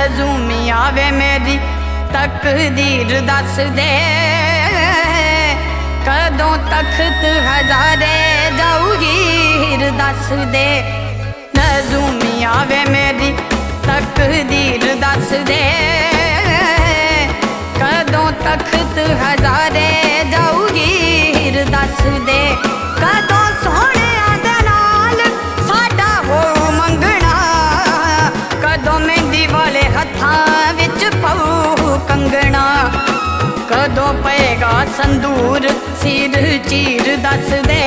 नज़ूमी आवे मेरी तकदीर दस दे, कदों तख्त हजारे जाऊगी हीर दस दे। नज़ूमी आवे मेरी तकदीर दस दे, कदों तख्त हजारे जाऊगी हीर दस दे। कदों सोहणिया दे नाल साडा हो मंगना, कदों मेहंदी वाले हत्थां विच पऊ कंगना। कदों पएगा संदूर सिर चीर दस दे,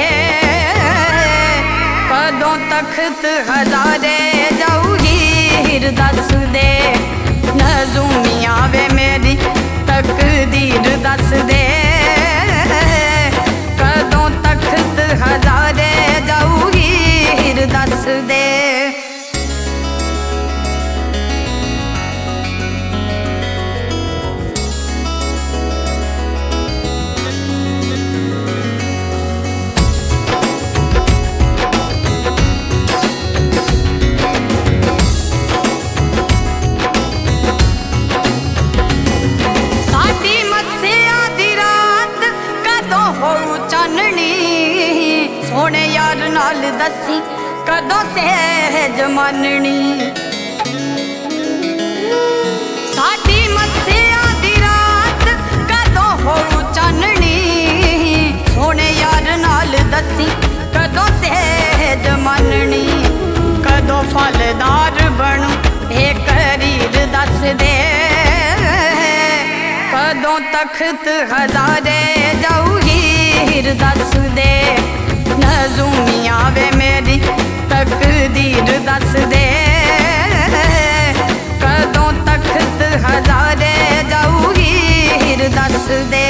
कदों तख्त हजारे जाऊगी हीर दस दे। नज़ूमी आवे मेरी तकदीर दस दे, कदों तख्त हजारे जाऊगी हीर दस दे। सोने यार नाल दसी कदों सहज माननी, साडी मस्सिया दी रात कदों हो चाननी। सोने यार नाल दसी कदों सहज माननी, कदों फलदार बनूं ए करीर दस दे, कदों तख्त हजारे जाऊगी हीर दस दे। नज़ूमी आवे मेरी तकदीर दस दे, कदों तख्त हजारे जाऊगी हीर दस दे।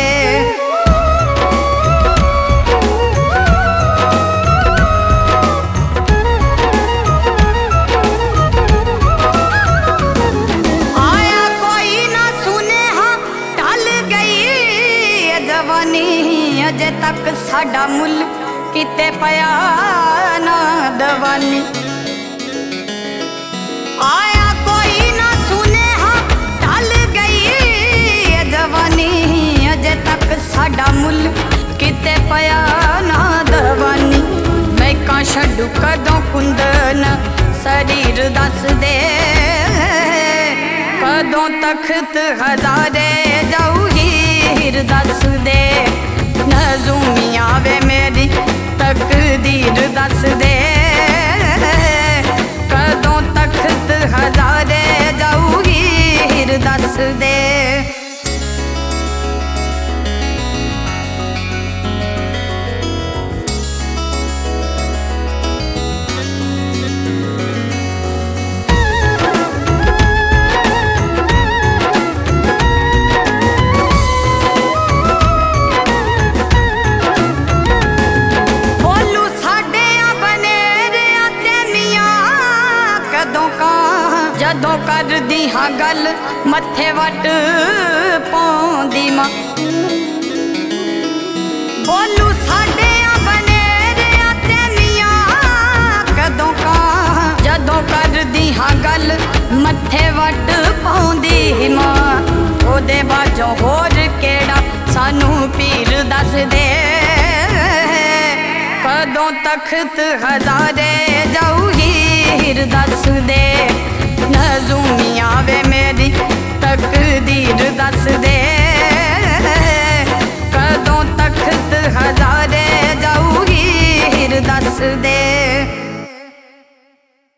आया कोई ना सुनेहा ढल गई जवानी, अजे तक साडा मुल किते पया ना दवानी। आया कोई ना सुने हाँ ढल गई जवानी, अजे तक साडा मुल किते पया ना दवानी। मैं कां छड्डू कदों कुंदन शरीर दस दे, कदों तख्त हजारे जाऊगी हीर दस दे। नज़ूमी आवे मेरी तकदीर दस दे, कदों तख्त हजारे जाऊगी हीर दस दे। जदों कर दी हाँ गल मत्थे वट पाउंदी मां, बोलू साडे बनेरे ते मियां कदों का। जदों कर दी हाँ गल मत्थे वट पाउंदी मां, ओदे बाजों होर केड़ा सानू पीर दस दे, कदों तख्त हजारे जाऊगी हीर दस दे। नज़ूमी आवे मेरी तकदीर दस दे, कदों तख्त हजारे जाऊगी हीर दस दे।